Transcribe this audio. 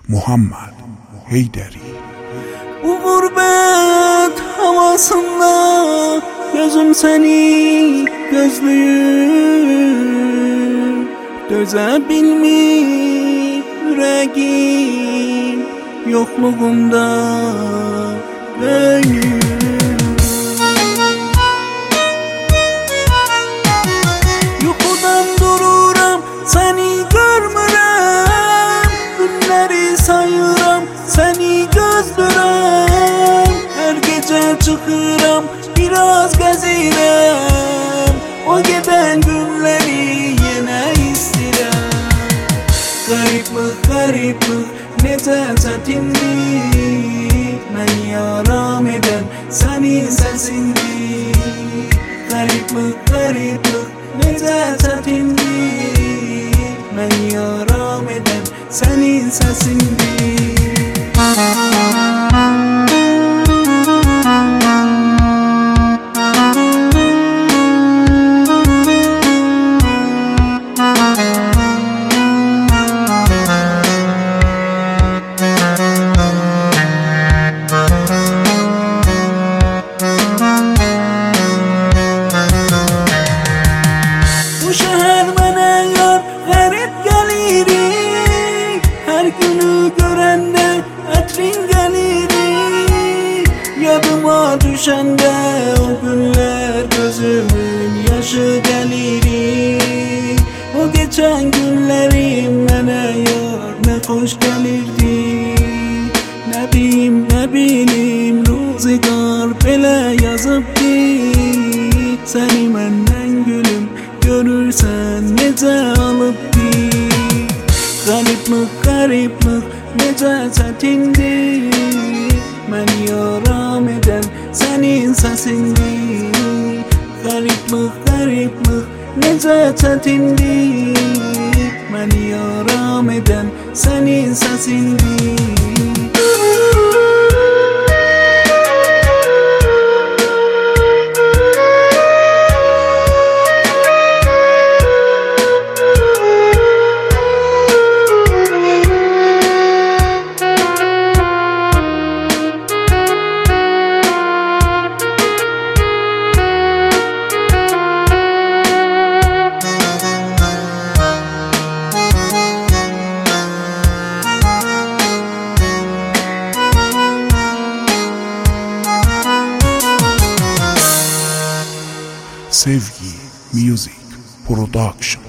Muhammed Heyderi. Bu gurbet havasında gözüm seni gözlüyor. Dözebilmiş yüreğim yokluğunda dönüyor. Yuxudan dururam, seni görmürəm. Günləri sayıram, seni gözlürəm. Hər gecə çıxıram, biraz gəzirəm. O gedən günləri yenə istəyirəm. Qəriblik, necə çətindir. Mən yaram edən sənin səsindir. Qəriblik, necə çətindir. Mən yaram edən sənin səsindir. Bu şəhər mənə yar qərib gəlirik. Hər günü görəndə ətrin gəlirik. Yadıma düşəndə o günlər gözümün yaşı gəlirik. O geçən günlərim mənə yar nə xoş gəlirdi. Nə bilim ruzigar belə yazıbdı. Səni məndən gülüm görürsən necə alıbdı. Qəriblik, necə çətindir. Mən yaram edən sənin səsindir. Qəriblik, necə çətindir. Mən yaram edən sənin səsindir. Sevgi Music Production.